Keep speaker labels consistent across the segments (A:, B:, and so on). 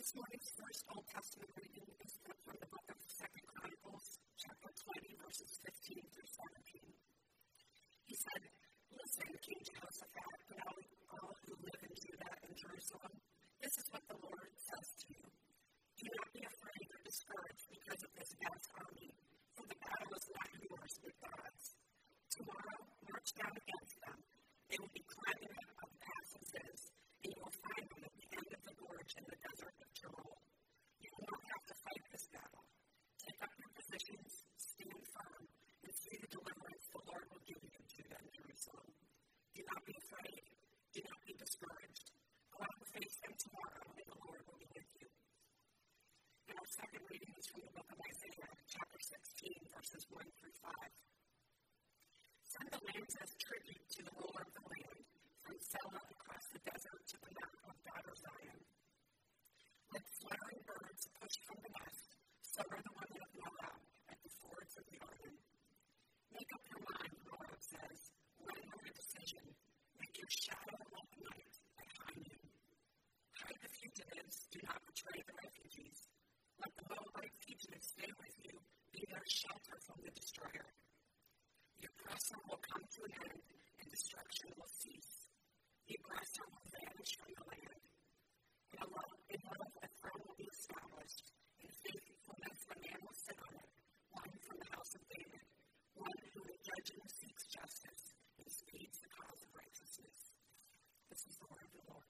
A: This morning's first Old Testament reading is from the book of 2 Chronicles, chapter 20, verses 15 through 17. He said, "Listen, King Jehoshaphat, and all who live in Judah and Jerusalem, this is what the Lord says to you. Do not be afraid or discouraged because of this vast army, for the battle is not yours but God's. Tomorrow, march down against them. They will be climbing up passes, and you will find them at the end of the gorge in the desert of Jerul. You will not have to fight this battle. Take up your positions, stand firm, and see the deliverance the Lord will give you in Judah and Jerusalem. Do not be afraid. Do not be discouraged. Go out and face them tomorrow, and the Lord will be with you." And our second reading is from the book of Isaiah, chapter 16, verses 1 through 5. "Send the lambs as tribute to the ruler of the land, from Selah across the desert to the mount of daughter Zion. Let fluttering birds push from the nest, so are the women of Moab at the fords of the Arnon. Make up your mind," Moab says, "run on a decision. Make your shadow like night at high noon. Hide the fugitives, do not betray the refugees. Let the Moabite fugitives stay with you, be their shelter from the destroyer. The oppressor will come to an end, and destruction will cease. The aggressor will vanish from the land. In love, a throne will be established. In faithfulness, a man will sit on it, one from the house of David, one who will judge and seeks justice, and speeds the cause of righteousness." This is the word of the Lord.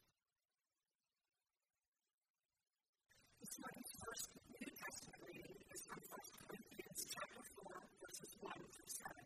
A: This morning's first New Testament reading is from 1 Corinthians chapter 4, verses 1 through 7.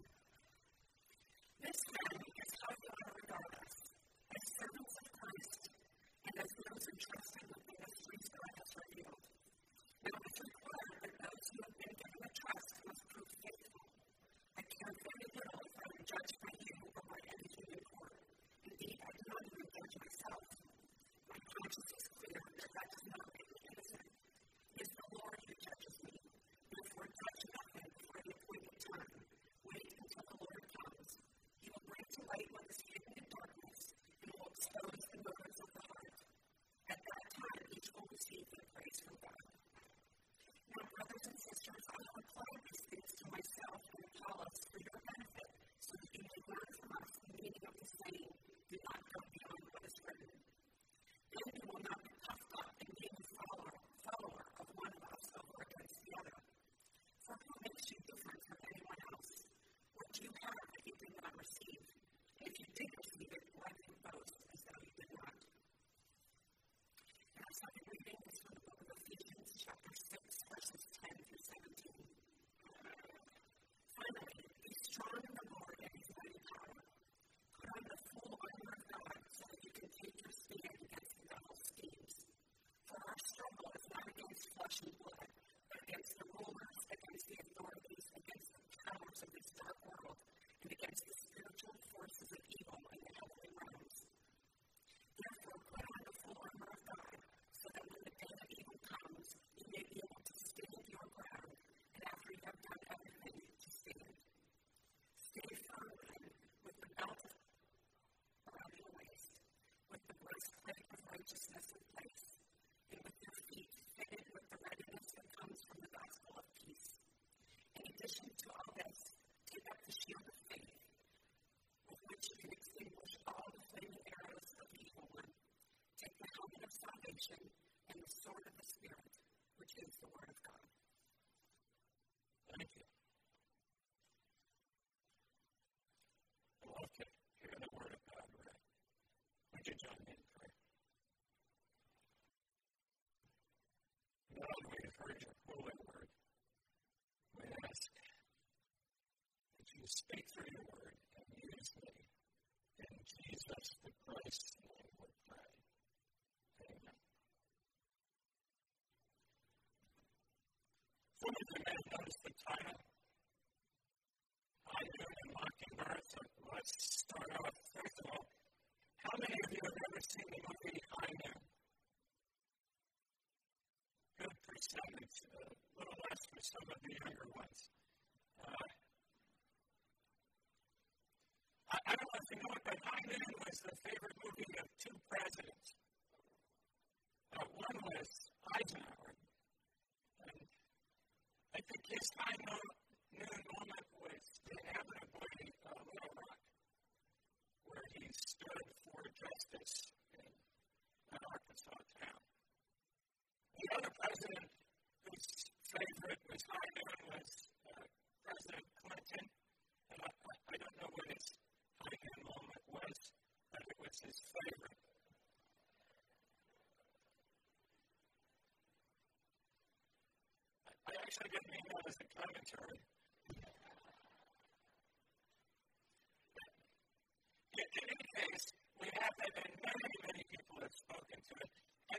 A: "This then is how you ought to regard us, as servants of Christ, and as those entrusted with the mysteries God has revealed. Now it's required that those who have been given a trust must prove faithful. I care very little if I am judged by you or by any human court. Indeed, I do not even judge myself. My conscience is clear that that does not make me innocent. It is the Lord who judges me. Therefore, judge nothing before the appointed time. Wait until the Lord comes. He will bring to light what is hidden in darkness, and will expose the motives of the heart. At that time, each will receive their praise from God. Now, brothers and sisters, I have applied these things to myself and Apollos for your benefit, so that you may learn from us the meaning of the saying, 'Do not go beyond what is written.' Then you will not be puffed up and being a follower of one of us over against the other. For who makes you different from anyone else? What do you have that you did not receive? And if you did receive it, why do you boast as though you did not?" And our second reading is from the book of Ephesians, chapter 6, verses 10 through 17. "Finally, be strong in the Lord and his mighty power. Put on the full armor of God so that you can take your stand against the devil's schemes. For our struggle is not against flesh and blood, but against the rulers, against the authorities, against the powers of this dark world, and against the spiritual forces of evil in the heavenly realms. Therefore, put on the full armor of God, so that when the day of evil comes, you may be able to stand your ground, and after you have done everything, to stand. Stay firm, then, with the belt around your waist, with the breastplate of righteousness in place, and with your feet fitted with the readiness that comes from the gospel of peace. In addition to all this, take up the shield of faith, with which you can extinguish all the flaming arrows of the evil one. Take the helmet of salvation and the sword of the Spirit, which is the word of God."
B: Thank you. I love to hear the word of God read. Would you join me in prayer? Lord, we have heard your holy word. We ask that you speak through your word and use me. In Jesus the Christ's name we pray. Amen. Some of you may have noticed the title, High Noon and Mockingbird. So let's start off. First of all, how many of you have ever seen the movie High Noon? Good percentage, a little less for some of the younger ones. I don't know if you know it, but High Noon was the favorite movie of two presidents. One was June was President Clinton, and I don't know what his high-end moment was, but it was his favorite. I actually didn't mean that as a commentary. In any case, we have that, and many, many people have spoken to it. And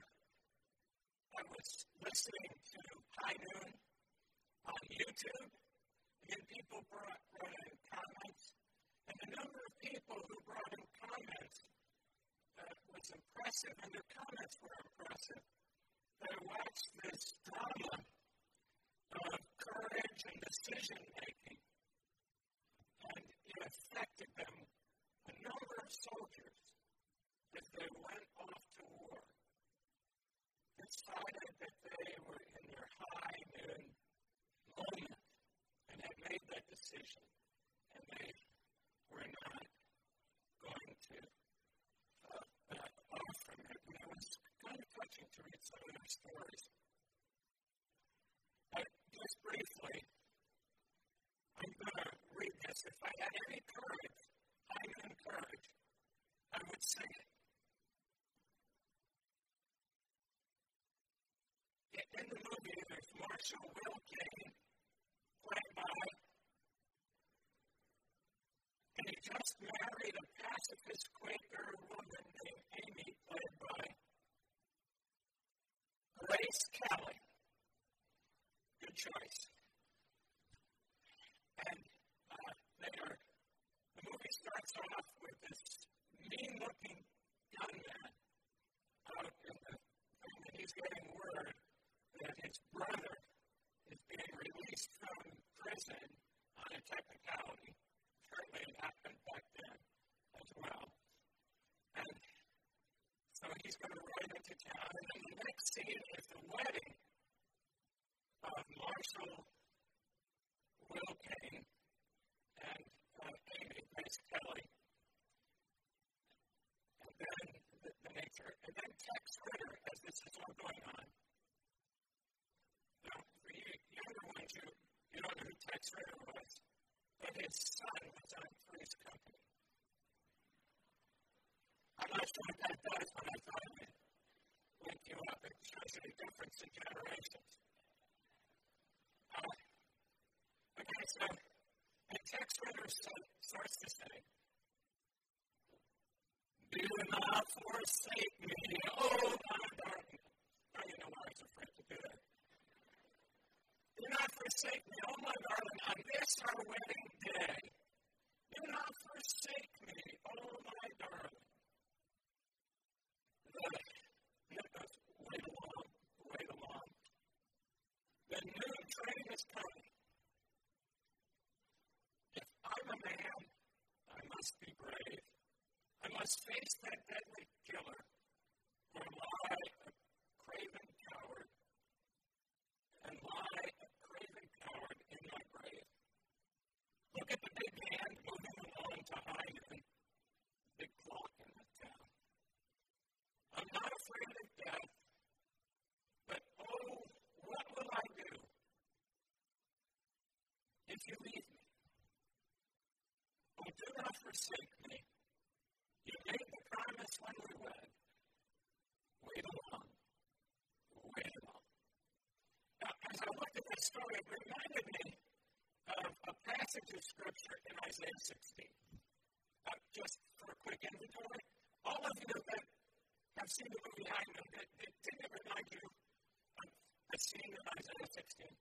B: I was listening to High Noon on YouTube, and people brought in comments. And the number of people who brought in comments was impressive, and their comments were impressive. They watched this drama of courage and decision-making, and it affected them. A number of soldiers, as they went off to war, decided that they were in their high noon moment and had made that decision, and they were not going to back off from it. And it was kind of touching to read some of their stories. Just briefly, I'm going to read this. If I had any courage, high-noon courage, I would sing it. In the movie, there's Marshall Will Kane, played by, and he just married a pacifist Quaker woman named Amy, played by Grace Kelly. Good choice. And the movie starts off with this mean-looking young man out in the thing, and he's getting word that his brother is being released from prison on a technicality. Certainly it happened back then as well. And so he's going to ride into town, and then the next scene is the wedding of Marshall Will Kane and Amy, Grace Kelly. And then the nature, and then Tex Ritter, as this is all going on. Now, for you younger ones, you don't know who Tex Ritter was, but his son was on Three's Company. I'm not sure what that does, but I thought it would link you up. It shows you the difference in generations. Okay, so, and Tex Ritter starts to say, "Do not forsake me, oh my darling." Now you know why I was afraid to do that. "Do not forsake me, oh my darling, on this our wedding day. Do not forsake me, oh my darling." Wait along. The noon train is coming. If I'm a man, I must be brave. I must face that deadly killer, or lie a craven coward, and lie a craven coward in my grave. Look at the big hand moving along to hide it. Big clock in the town. I'm not afraid of death, but oh, what will I do if you leave me? Oh, do not forsake me. You made the promise when we wed. Wait along. Now, as I looked at this story, it reminded me of a passage of Scripture in Isaiah 16. Just for a quick inventory, all of you that have seen the movie High Noon, didn't it remind you of the scene in Isaiah 16?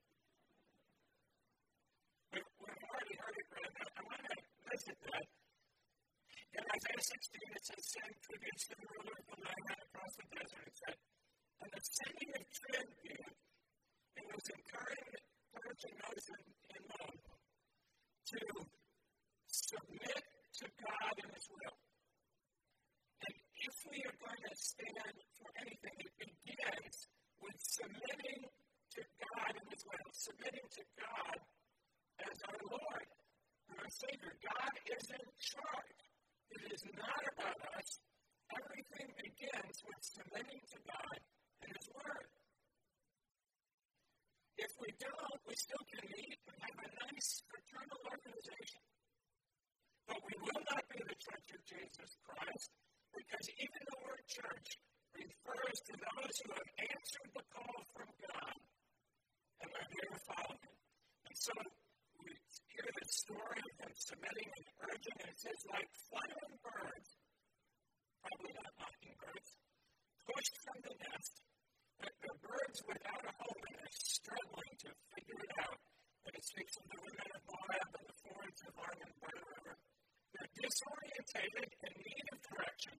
B: We've already heard it read. I want to visit that. In Isaiah 16, it says, "Send tribute to the ruler of the land across the desert." It said, "And the sending of tribute, it was encouraging those in love to submit to God and His will." And if we are going to stand for anything, it begins with submitting to God and His will, submitting to God as our Lord and our Savior. God is in charge. It is not about us. Everything begins with submitting to God and His Word. If we don't, we still can meet and have a nice fraternal organization. But we will not be the Church of Jesus Christ, because even the word church refers to those who have answered the call from God and are there to follow him. And so we hear the story of them submitting and urging, and it says, like fluttering birds, probably not mockingbirds, pushed from the nest. The birds without a home, and they're struggling to figure it out. And it speaks of the women of Moab and the fords of Arnon by the river. They're disorientated and in need of direction.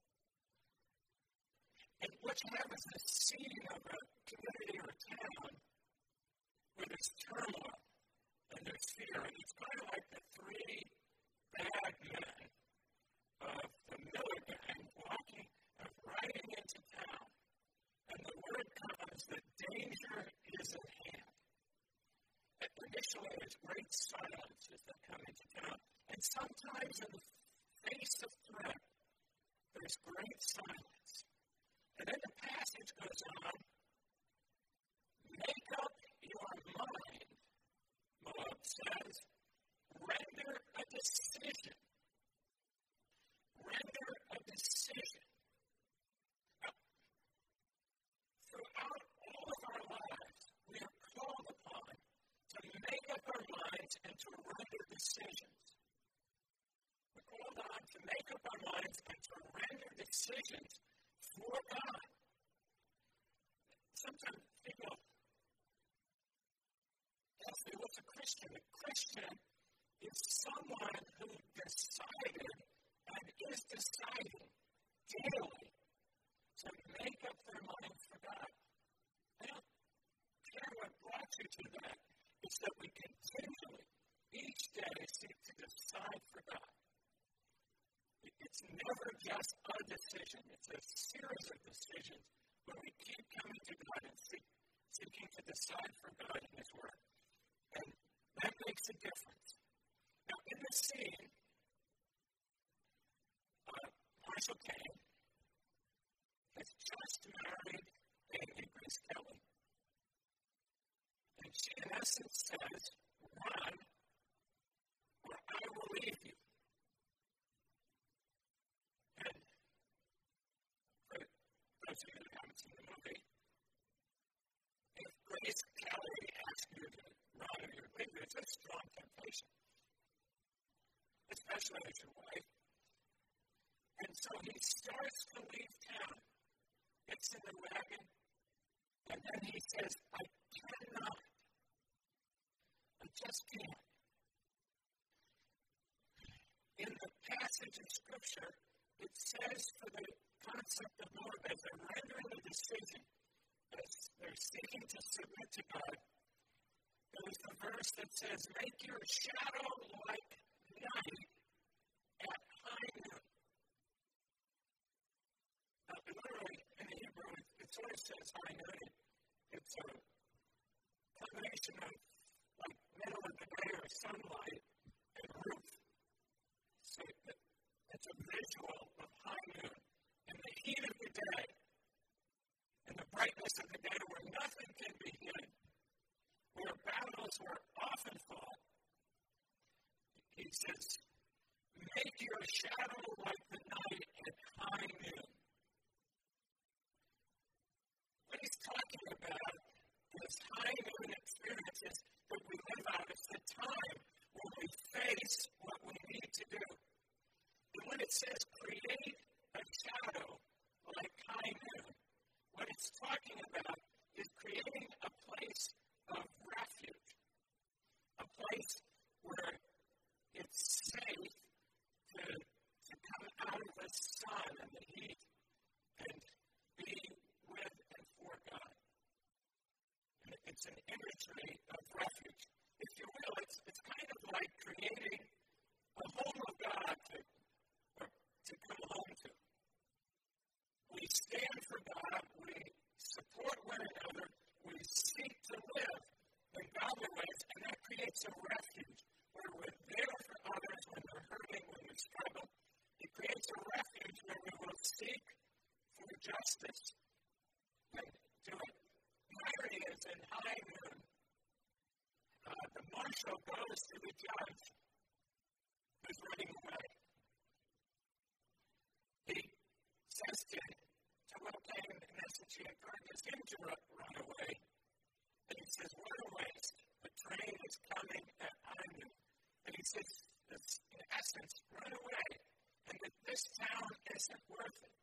B: And what you have is this scene of a community or a town where there's turmoil and there's fear. And it's kind of like the three bad men of the Miller gang riding into town. And the word comes that danger is at hand. And initially, there's great silence as they come into town. And sometimes in the face of threat, there's great silence. And then the passage goes on, make up your mind, Moab says, render a decision. Render a decision. Now, throughout all of our lives, we are called upon to make up our minds and to render decisions. We're called on to make up our minds and to render decisions for God. Sometimes people ask me, what's a Christian? A Christian is someone who decided and is deciding daily to make up their mind for God. I don't care what brought you to that. It's that we continually, each day, seek to decide for God. It's never just a decision. It's a series of decisions where we keep coming to God and seeking to decide for God in His Word. And that makes a difference. Now, in this scene, Marshall Kane has just married Amy Grace Kelly. And she, in essence, says, run, or I will leave you. And for those of you that haven't seen the movie, if Grace Kelly asks you to run or you're leaving, it's a strong temptation, especially as your wife. And so he starts to leave town, gets in the wagon, and then he says, I cannot. I just can't. In the passage of Scripture, it says for the concept of Moab, as they're rendering a decision, as they're seeking to submit to God, there is the verse that says, make your shadow like night at high noon. Now, literally, in the Hebrew, it sort of says high noon. It's a combination of like middle of the day or sunlight and roof. So it's a visual of high noon. In the heat of the day, in the brightness of the day where nothing can be hidden, where battles were often fought, he says, make your shadow like the night at high noon. What he's talking about is high noon experiences that we live out. It's the time when we face what we need to do. And when it says create a shadow like high noon, what it's talking about is creating a place of refuge, a place where it's safe to come out of the sun and the heat and be with and for God. And it's an imagery of refuge. If you will, it's kind of like creating a home of God to come home to. We stand for God, we support one another, we seek to live in godly ways, and that creates a refuge where we're there for others when they're hurting, when we struggle. It creates a refuge where we will seek for justice and do it. The irony is in high noon, the marshal goes to the judge who's running away. He says to Will Kane, in essence, he encourages him to run away. And he says, what a waste. The train is coming at Iron. And he says, in essence, run away. And that this town isn't worth it.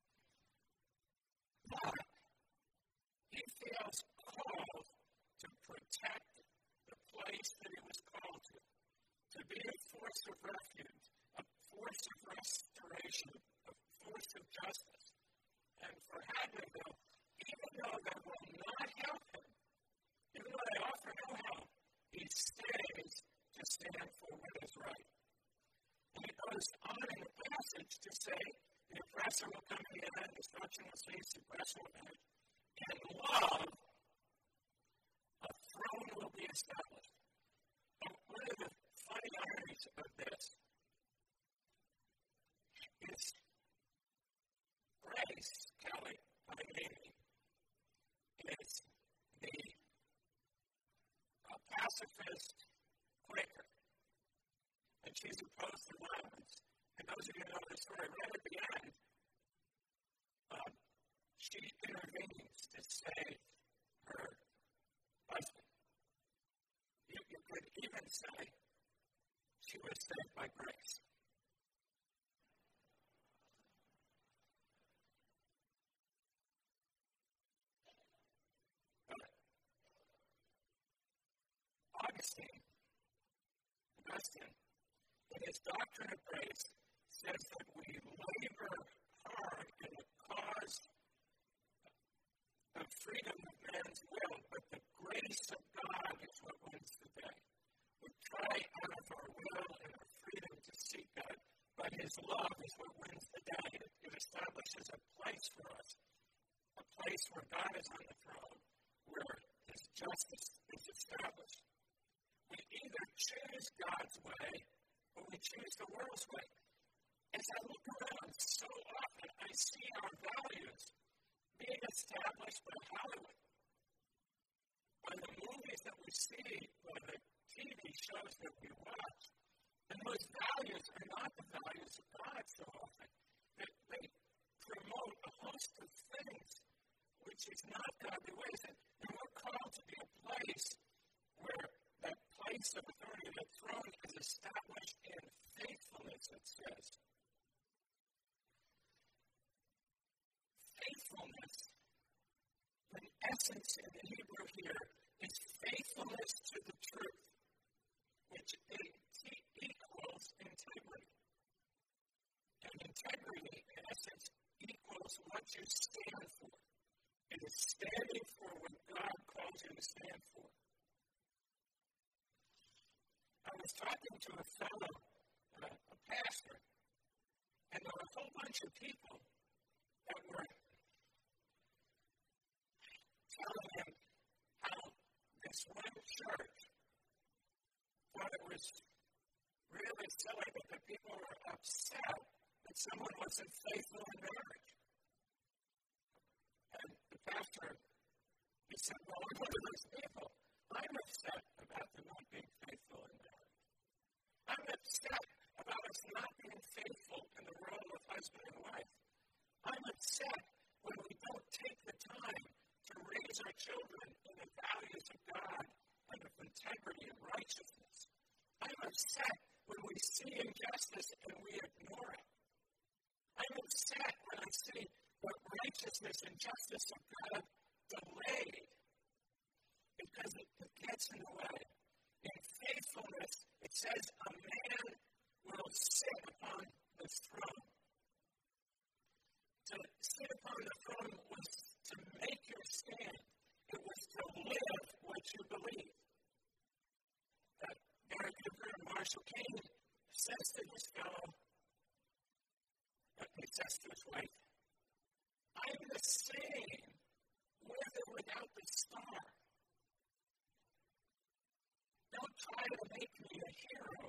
B: But he feels called to protect the place that he was called to be a force of refuge, a force of restoration, a force of justice. And for Hadleyville, even though they will not help him, even though they offer no help, he stays to stand for what is right. And it goes on in the passage to say, the oppressor will come to the end, destruction will cease, suppression will end, and love, a throne will be established. And one of the funny ironies of this is Grace Kelly, Amy, is the pacifist Quaker. And she's opposed to violence. And those of you who know the story, right at the end, she intervenes to save her husband. You could even say she was saved by grace. Augustine, in his Doctrine of Grace, says that we labor hard in the cause of freedom of man's will, but the grace of God is what wins the day. We try out of our will and our freedom to seek God, but his love is what wins the day. It establishes a place for us, a place where God is on the throne, where his justice is established. We either choose God's way or we choose the world's way. As I look around, so often I see our values being established by Hollywood, by the movies that we see, by the TV shows that we watch. And those values are not the values of God so often. They promote a host of things which is not godly ways. And we're called to be a place where that place of authority, that throne, is established in faithfulness, it says. Faithfulness, in essence, in the Hebrew here, is faithfulness to the truth, which equals integrity. And integrity, in essence, equals what you stand for. It is standing for what God calls you to stand for. I was talking to a fellow, a pastor, and there were a whole bunch of people that were telling him how this one church thought it was really silly that the people were upset that someone wasn't faithful in marriage. And the pastor, he said, well, I'm one of those people. I'm upset about them not being faithful in marriage. I'm upset about us not being faithful in the role of husband and wife. I'm upset when we don't take the time to raise our children in the values of God and of integrity and righteousness. I'm upset when we see injustice and we ignore it. I'm upset when I see the righteousness and justice of God delayed because it gets in the way. In faithfulness, it says a man will sit upon this throne. To sit upon the throne was to make your stand. It was to live what you believe. Derek Cooper and Marshall King says to this fellow, he says to his wife, I'm the same with or without the star. Don't try to make me a hero.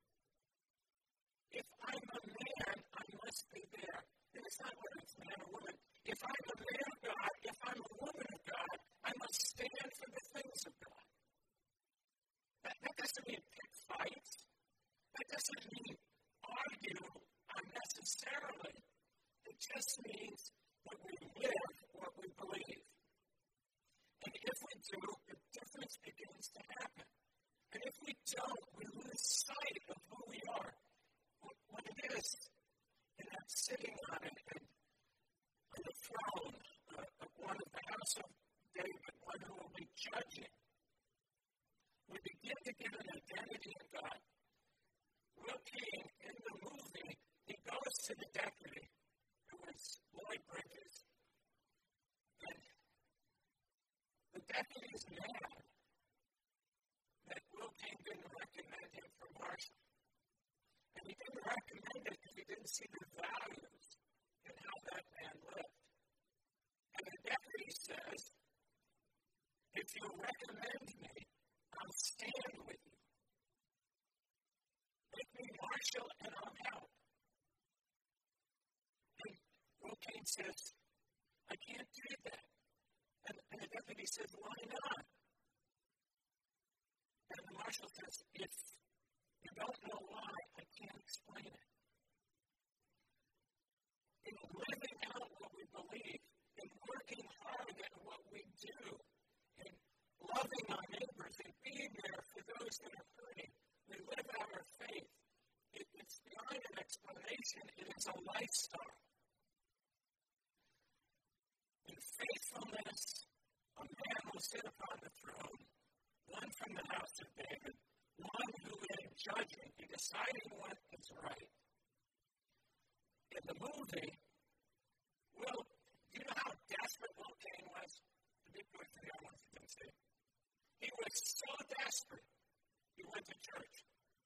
B: If I'm a man, I must be there. And it's not whether it's man or woman. If I'm a man of God, if I'm a woman of God, I must stand for the things of God. judging, we begin to get an identity in God. Will King, in the movie, he goes to the deputy, who was Lloyd Bridges, and the deputy is mad that Will King didn't recommend him for marshal. And he didn't recommend it because he didn't see the values in how that man lived. And the deputy says, if you recommend me, I'll stand with you. Make me marshal and I'll help. And Will King says, I can't do that. And the deputy says, why not? And the marshal says, if you don't know why, I can't explain it. In living out what we believe, in working hard at what we do, in loving our neighbors, and being there for those that are hurting, we live out our faith. It's beyond an explanation. It is a lifestyle. In faithfulness, a man will sit upon the throne, one from the house of David, one who in judging, in deciding what is right. In the movie, do you know how desperate Will King was? The big point for the other ones that didn't see. He was so desperate, he went to church.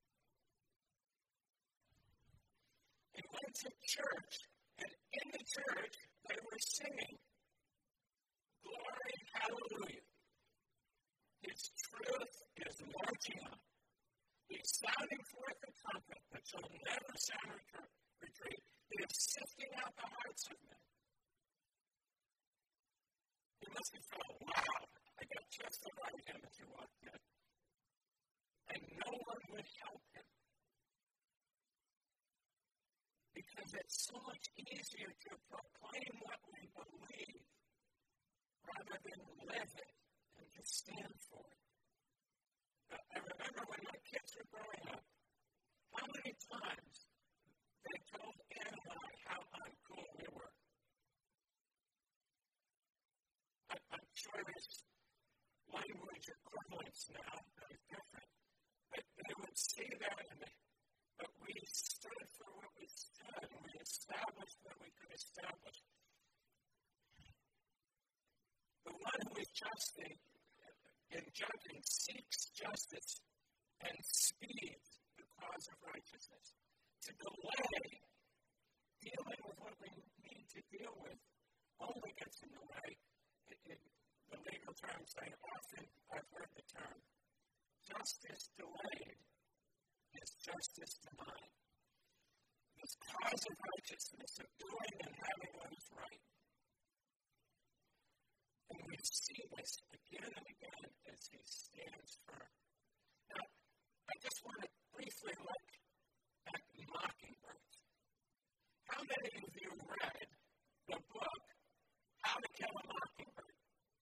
B: He went to church, and in the church, they were singing, Glory, Hallelujah. His truth is marching on. He's sounding forth the trumpet that shall never sound retreat. He is sifting out the hearts of men. He must have felt, wow, I got just the right him as he walked in. And no one would help him. Because it's so much easier to proclaim what we believe rather than live it and to stand for it. I remember when my kids were growing up, how many times they told Ann and I how uncool we were. I'm sure there's language equivalents now that is different, but they would see that in me. But we stood for what we stood, and we established what we could establish. The one who is just in judging seeks justice and speeds the cause of righteousness. To delay dealing with what we need to deal with only gets in the way. The legal term saying, often I've heard the term, justice delayed is justice denied. This cause of righteousness, of doing and having what is right. And we see this again and again as he stands firm. Now, I just want to briefly look at Mockingbirds. How many of you read the book, How to Kill a Mockingbird?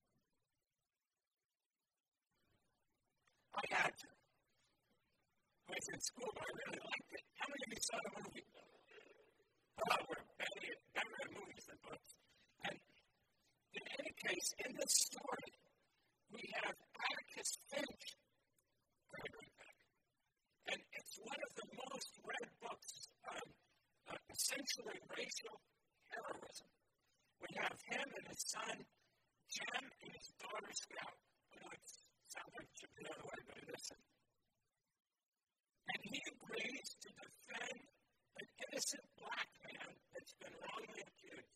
B: I had to. I was in school, but I really liked it. How many of you saw the movie? Oh, we're better at movies than books. And in any case, in this story, we have Atticus Finch, Gregory Peck. And it's one of the most read books on essentially racial heroism. We have him and his son, Jem, and his daughter, Scout. I know it sounds like it should be the other way, but it isn't. And he agrees to defend an innocent black man that's been wrongly accused.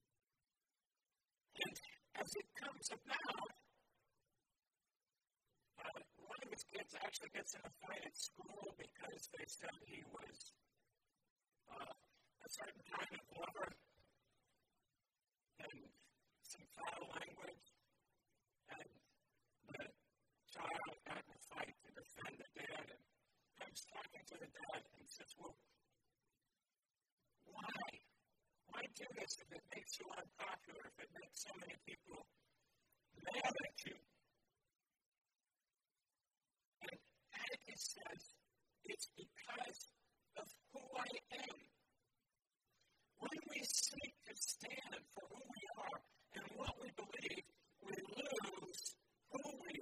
B: And as it comes about, one of his kids actually gets in a fight at school because they said he was a certain kind of lover and some foul language. And the child got in a fight to defend the dad. And I was talking to the dad and says, well, why? Why do this if it makes you unpopular, if it makes so many people mad at you? And Atticus says, it's because of who I am. When we seek to stand for who we are and what we believe, we lose who we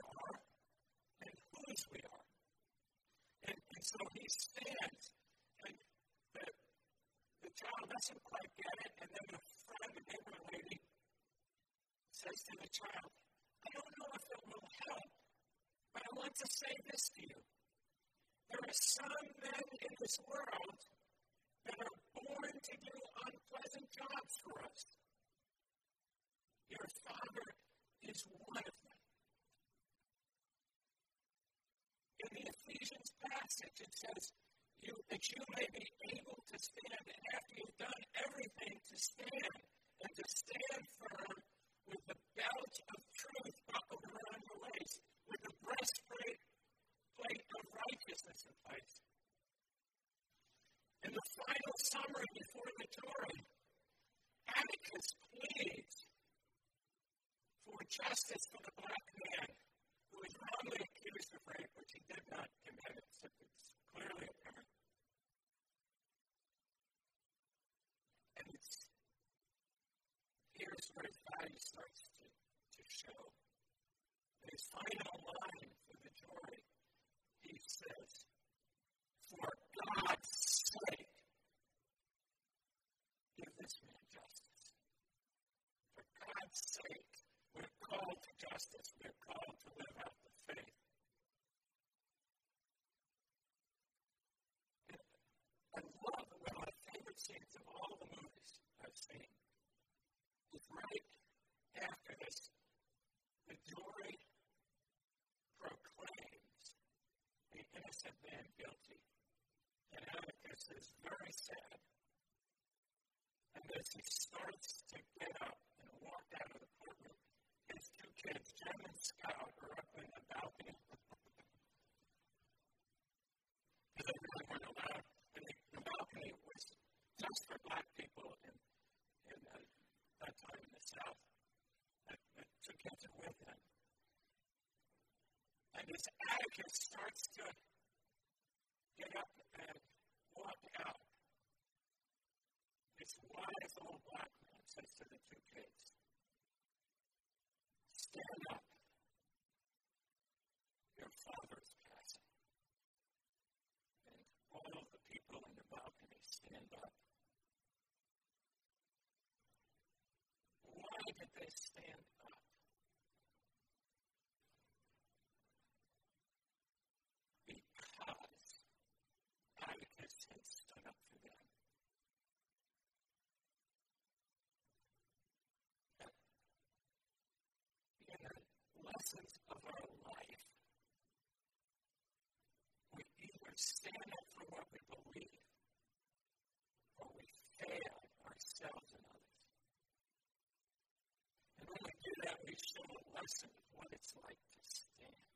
B: says to the child, I don't know if it will help, but I want to say this to you. There are some men in this world that are born to do unpleasant jobs for us. Your father is one of them. In the Ephesians passage, it says, that you may be able to stand after you've done everything to stand, and to stand firm with the belt of truth buckled around your waist, with the breastplate of righteousness in place. In the final summary before the Torah, Atticus pleads for justice for the black man who is wrongly accused of rape, which he did not commit. It's clearly apparent. And here's where his value starts to show. In his final line for the jury, he says, for God's sake, give this man justice. For God's sake, we're called to justice. We're called to live out the faith. I love one of my favorite scenes of all the movies I've seen. It's right after this. The jury proclaims the innocent man guilty. And Atticus is very sad. And as he starts to get up and walk out of the courtroom, his two kids, Jem and Scout, are up in the balcony. Because they really weren't allowed. And the balcony was just for black people in that time in the South. The two kids are with them. And as Atticus starts to get up and walk out, this wise old black man says to the two kids, stand up. Your father is passing. And all of the people in the balcony stand up. Why did they stand up? Because Atticus had stood up for them. In the lessons of our life, we either stand up for what we believe, or we fail ourselves and others. And when we do that, we show a lesson of what it's like to stand.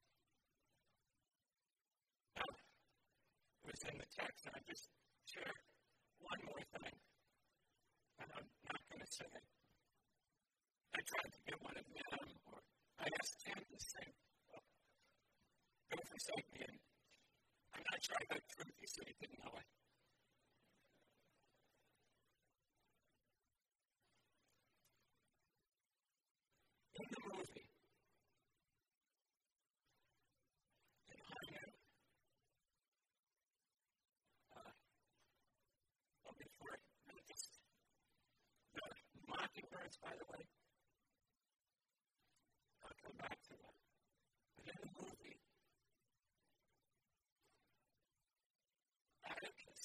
B: Now, it was in the text, and I just shared one more thing, and I'm not going to say it. I tried to get one of them, or I asked Tim to sing, don't forsake me, and I'm not sure I got truth, he said he didn't know it. In the movie, in High Noon, before the Mockingbirds, by the way, I'll come back to that. But in the movie, Atticus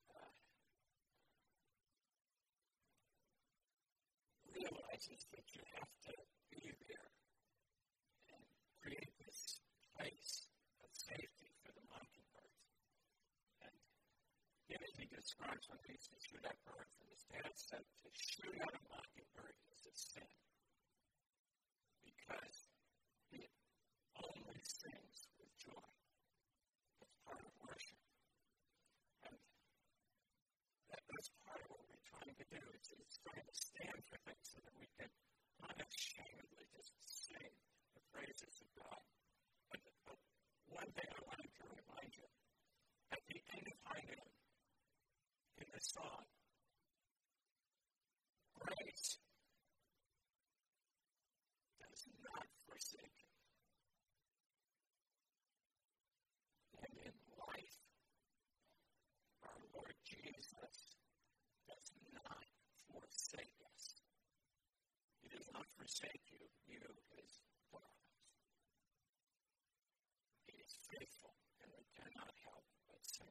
B: realizes that you have to be there and create this place of safety for the mockingbirds. And he describes when he used to shoot at birds, and his dad said to shoot at a mockingbird is a sin. Because it only sings with joy. It's part of worship. And that's part of what we're trying to do. It's trying to stand for things so that we can unashamedly just sing the praises of God. But one thing I wanted to remind you, at the end of High Noon, in the song, grace does not forsake you. And in life, our Lord Jesus does not forsake us. He does not forsake you faithful, and we cannot help but say